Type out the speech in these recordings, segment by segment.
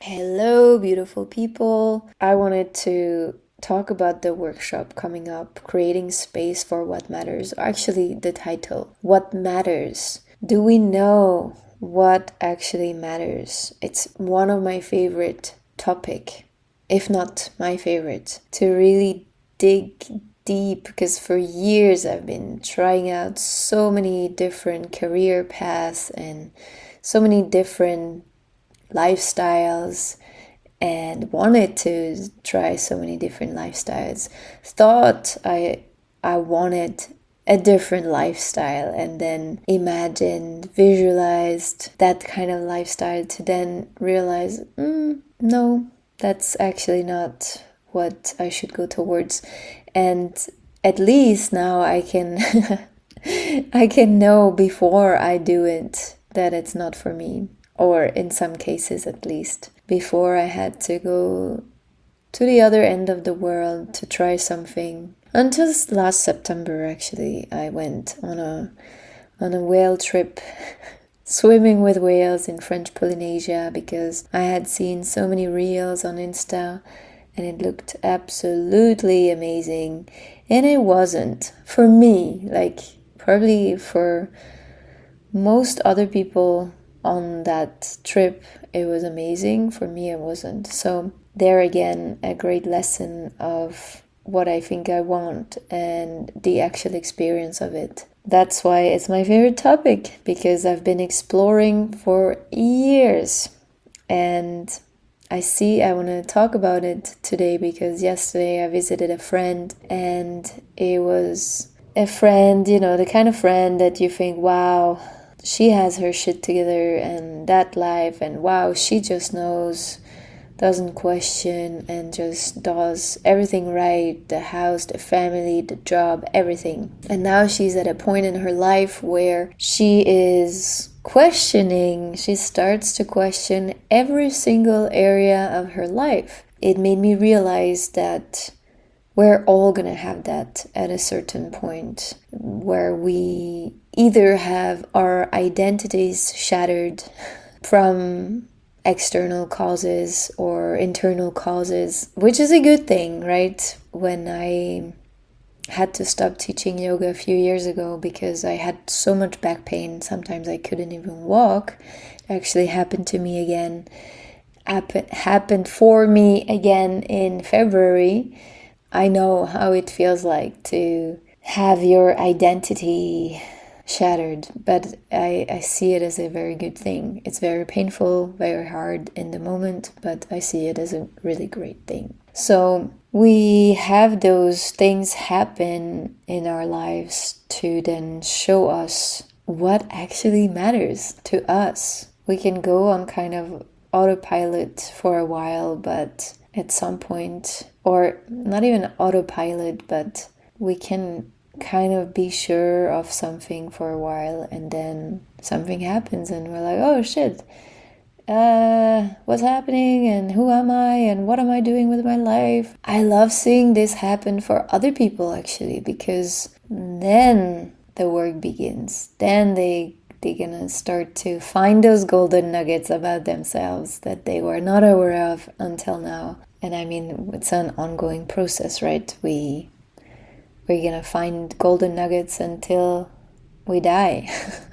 Hello, beautiful people. I wanted to talk about the workshop coming up, Creating Space for What Matters. Actually, the title, What Matters? Do we know what actually matters? It's one of my favorite topic, if not my favorite, to really dig deep because for years I've been trying out so many different career paths and so many different lifestyles and wanted to try so many different lifestyles. Thought I wanted a different lifestyle and then imagined, visualized that kind of lifestyle to then realize, no, that's actually not what I should go towards. And at least now I can I can know before I do it that it's not for me, or in some cases at least. Before I had to go to the other end of the world to try something. Until last September, actually, I went on a whale trip, swimming with whales in French Polynesia, because I had seen so many reels on Insta and it looked absolutely amazing. And it wasn't for me, like probably for most other people on that trip it was amazing. For me it wasn't. So there again, a great lesson of what I think I want and the actual experience of it. That's why it's my favorite topic, because I've been exploring for years and I want to talk about it today because yesterday I visited a friend and it was a friend, the kind of friend that you think, wow, she has her shit together and that life, and wow, she just knows, doesn't question, and just does everything right, the house, the family, the job, everything. And now she's at a point in her life where she is questioning, she starts to question every single area of her life. It made me realize that we're all gonna have that at a certain point where we either have our identities shattered from external causes or internal causes, which is a good thing, right? When I had to stop teaching yoga a few years ago because I had so much back pain, sometimes I couldn't even walk. It actually happened to me again. Happened for me again in February. I know how it feels like to have your identity shattered, but I see it as a very good thing. It's very painful, very hard in the moment, but I see it as a really great thing. So we have those things happen in our lives to then show us what actually matters to us. We can go on kind of autopilot for a while, but at some point, or not even autopilot, but we can kind of be sure of something for a while and then something happens and we're like, oh shit, what's happening and who am I and what am I doing with my life? I love seeing this happen for other people actually, because then the work begins. Then they're gonna start to find those golden nuggets about themselves that they were not aware of until now. And I mean, it's an ongoing process, right? We're gonna find golden nuggets until we die,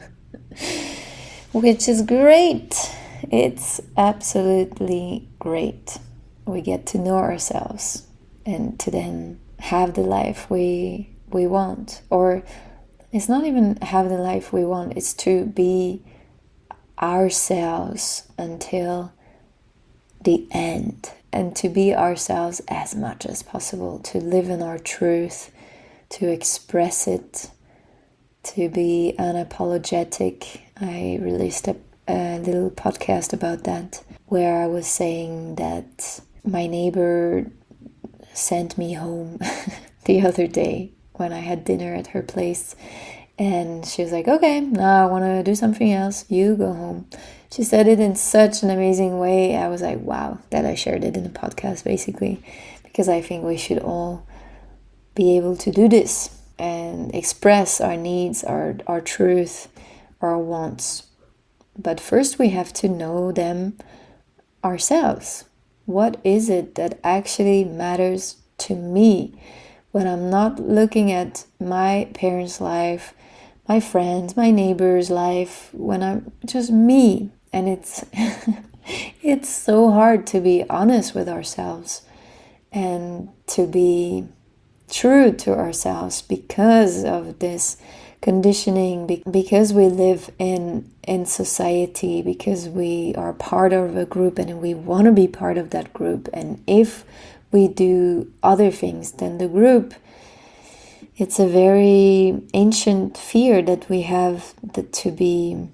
which is great. It's absolutely great. We get to know ourselves and to then have the life we want. Or it's not even have the life we want, it's to be ourselves until the end, and to be ourselves as much as possible, to live in our truth, to express it, to be unapologetic. I released a little podcast about that where I was saying that my neighbor sent me home the other day when I had dinner at her place, and she was like, okay, now I want to do something else, you go home. She said it in such an amazing way. I was like, wow, that I shared it in the podcast basically, because I think we should all be able to do this and express our needs, our truth, our wants. But first we have to know them ourselves. What is it that actually matters to me when I'm not looking at my parents' life, my friends, my neighbor's life, when I'm just me? And it's it's so hard to be honest with ourselves and to be true to ourselves because of this conditioning, because we live in society, because we are part of a group and we want to be part of that group. And if we do other things than the group, it's a very ancient fear that we have, that to be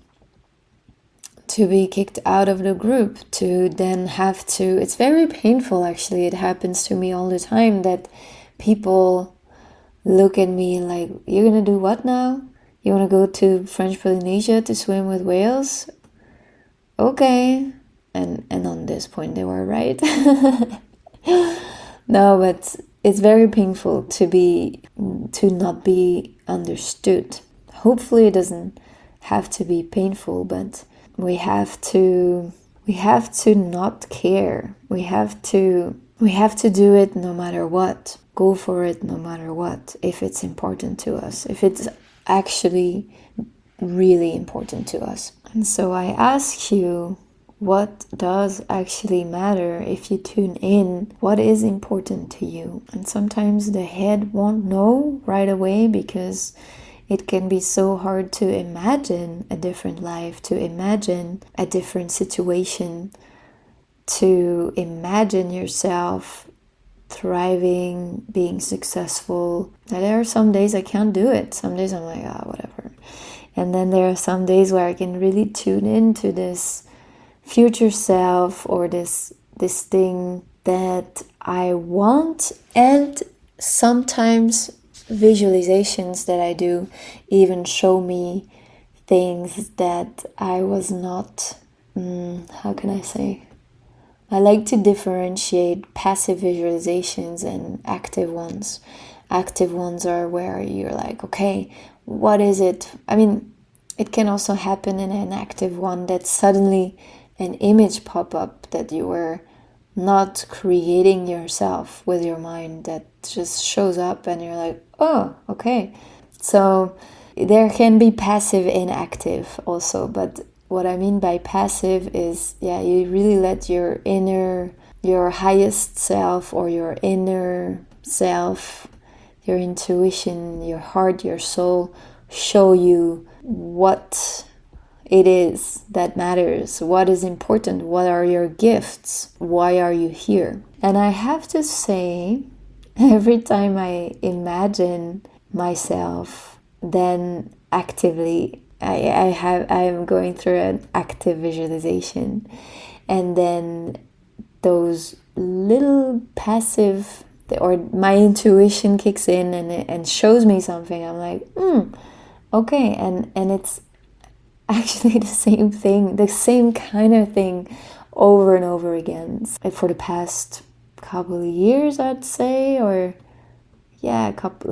kicked out of the group, to then have to, it's very painful actually. It happens to me all the time that people look at me like, you're gonna do what now? You want to go to French Polynesia to swim with whales? Okay. And on this point they were right. No, but it's very painful to not be understood. Hopefully it doesn't have to be painful, but we have to not care. We have to do it no matter what. Go for it no matter what, if it's important to us, if it's actually really important to us. And so I ask you, what does actually matter if you tune in? What is important to you? And sometimes the head won't know right away, because it can be so hard to imagine a different life, to imagine a different situation, to imagine yourself thriving, being successful. There are some days I can't do it. Some days I'm like, whatever. And then there are some days where I can really tune into this future self, or this thing that I want. And sometimes visualizations that I do even show me things that I was not, how can I say? I like to differentiate passive visualizations and active ones. Active ones are where you're like, okay, what is it? I mean, it can also happen in an active one that suddenly an image pop up that you were not creating yourself with your mind, that just shows up and you're like, oh, okay. So there can be passive and active also, but what I mean by passive is, you really let your highest self, or your inner self, your intuition, your heart, your soul, show you what it is that matters, what is important, what are your gifts, why are you here. And I have to say, every time I imagine myself, then actively I am going through an active visualization, and then those little passive, or my intuition kicks in and shows me something. I'm like, okay, and it's actually the same thing, the same kind of thing over and over again. For the past couple of years, I'd say, or like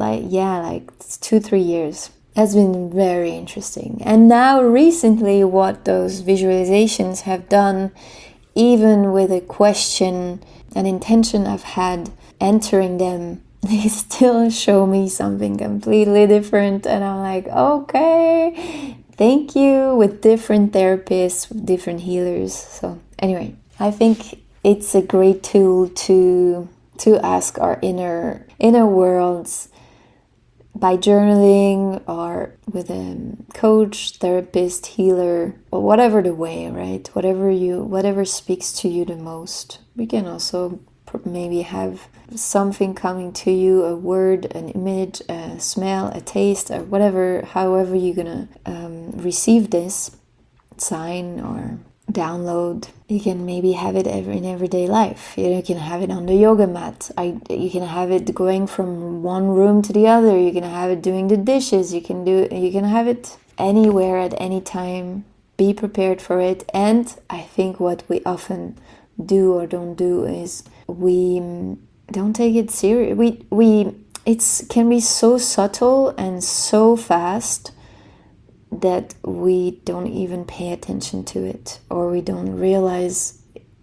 2-3 years. Has been very interesting. And now recently, what those visualizations have done, even with a question, an intention I've had entering them, they still show me something completely different. And I'm like, okay, thank you, with different therapists, with different healers. So anyway, I think it's a great tool to ask our inner worlds, by journaling, or with a coach, therapist, healer, or whatever the way, right? Whatever speaks to you the most. We can also maybe have something coming to you, a word, an image, a smell, a taste, or whatever, however you're gonna receive this sign or download. You can maybe have it in everyday life. You can have it on the yoga mat. You can have it going from one room to the other. You can have it doing the dishes. You can have it anywhere at any time. Be prepared for it. And I think what we often do or don't do is we don't take it serious. It can be so subtle and so fast that we don't even pay attention to it, or we don't realize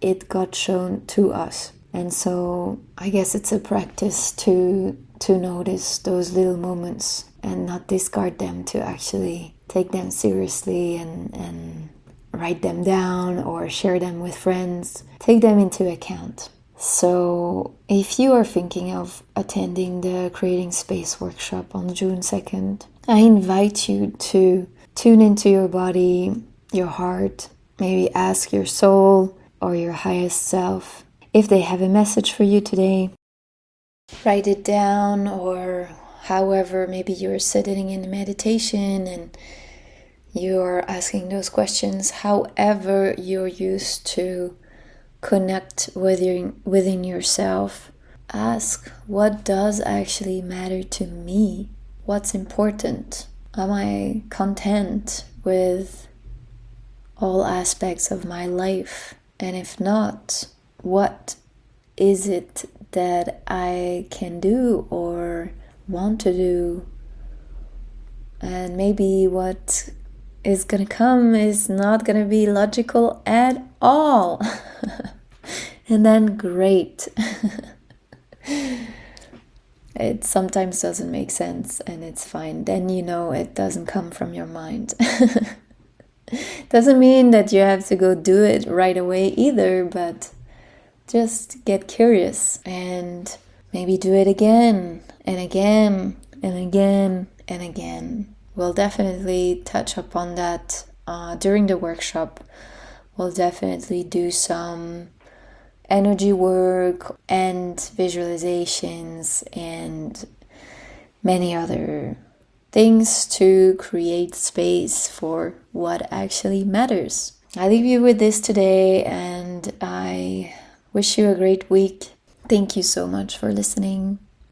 it got shown to us. And so I guess it's a practice to notice those little moments and not discard them, to actually take them seriously and write them down or share them with friends. Take them into account. So if you are thinking of attending the Creating Space workshop on June 2nd, I invite you to tune into your body, your heart, maybe ask your soul or your highest self if they have a message for you today. Write it down, or however, maybe you're sitting in meditation and you're asking those questions. However you're used to connect within yourself, ask, what does actually matter to me? What's important? Am I content with all aspects of my life? And if not, what is it that I can do or want to do? And maybe what is gonna come is not gonna be logical at all. And then great. It sometimes doesn't make sense, and it's fine. Then you know it doesn't come from your mind. Doesn't mean that you have to go do it right away either, but just get curious and maybe do it again and again and again and again. We'll definitely touch upon that during the workshop. We'll definitely do some energy work and visualizations and many other things to create space for what actually matters. I leave you with this today, and I wish you a great week. Thank you so much for listening.